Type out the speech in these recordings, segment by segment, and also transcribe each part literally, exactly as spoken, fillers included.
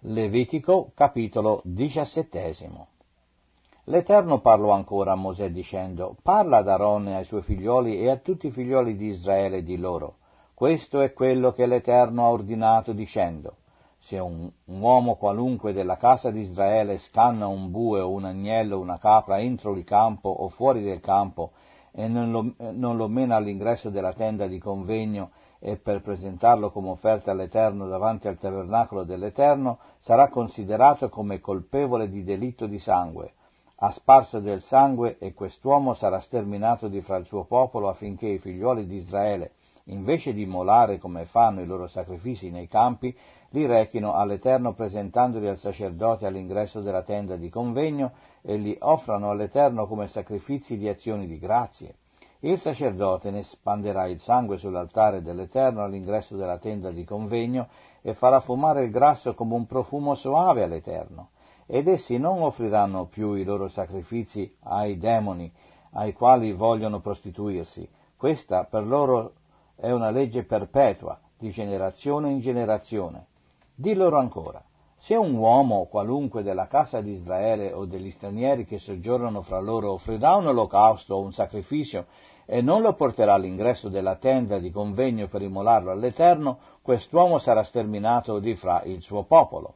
Levitico, capitolo diciassettesimo. L'Eterno parlò ancora a Mosè dicendo: «Parla ad Aaron e ai suoi figlioli e a tutti i figlioli di Israele, di loro: questo è quello che l'Eterno ha ordinato dicendo: se un, un uomo qualunque della casa di Israele scanna un bue o un agnello o una capra entro il campo o fuori del campo e non lo, non lo mena all'ingresso della tenda di convegno e per presentarlo come offerta all'Eterno davanti al tabernacolo dell'Eterno, sarà considerato come colpevole di delitto di sangue. Ha sparso del sangue e quest'uomo sarà sterminato di fra il suo popolo affinché i figlioli di Israele, invece di immolare come fanno i loro sacrifici nei campi, li rechino all'Eterno presentandoli al sacerdote all'ingresso della tenda di convegno e li offrano all'Eterno come sacrifici di azioni di grazie. Il sacerdote ne spanderà il sangue sull'altare dell'Eterno all'ingresso della tenda di convegno e farà fumare il grasso come un profumo soave all'Eterno. Ed essi non offriranno più i loro sacrifici ai demoni, ai quali vogliono prostituirsi. Questa per loro è una legge perpetua, di generazione in generazione. Di loro ancora: se un uomo qualunque della casa di Israele o degli stranieri che soggiornano fra loro offrirà un olocausto o un sacrificio e non lo porterà all'ingresso della tenda di convegno per immolarlo all'Eterno, quest'uomo sarà sterminato di fra il suo popolo.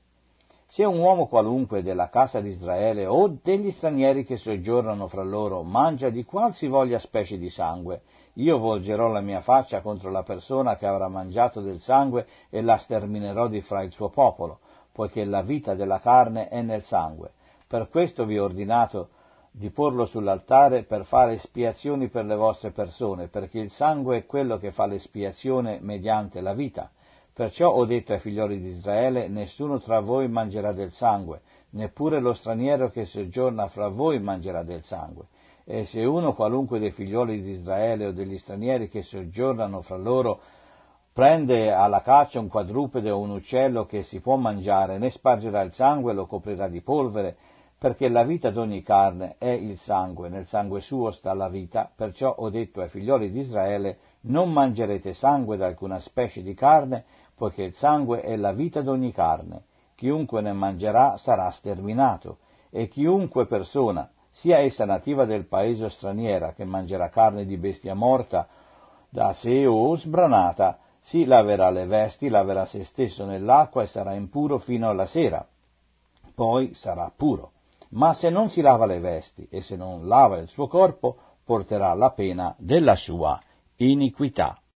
Se un uomo qualunque della casa di Israele o degli stranieri che soggiornano fra loro mangia di qualsivoglia specie di sangue, io volgerò la mia faccia contro la persona che avrà mangiato del sangue e la sterminerò di fra il suo popolo, poiché la vita della carne è nel sangue. Per questo vi ho ordinato di porlo sull'altare per fare espiazioni per le vostre persone, perché il sangue è quello che fa l'espiazione mediante la vita. Perciò ho detto ai figlioli di Israele: nessuno tra voi mangerà del sangue, neppure lo straniero che soggiorna fra voi mangerà del sangue. E se uno qualunque dei figlioli di Israele o degli stranieri che soggiornano fra loro prende alla caccia un quadrupede o un uccello che si può mangiare, ne spargerà il sangue e lo coprirà di polvere, perché la vita d'ogni carne è il sangue, nel sangue suo sta la vita. Perciò ho detto ai figlioli di Israele: non mangerete sangue da alcuna specie di carne, poiché il sangue è la vita d'ogni carne. Chiunque ne mangerà sarà sterminato, e chiunque persona, sia essa nativa del paese o straniera, che mangerà carne di bestia morta da sé o sbranata, si laverà le vesti, laverà se stesso nell'acqua e sarà impuro fino alla sera, poi sarà puro. Ma se non si lava le vesti e se non lava il suo corpo, porterà la pena della sua iniquità.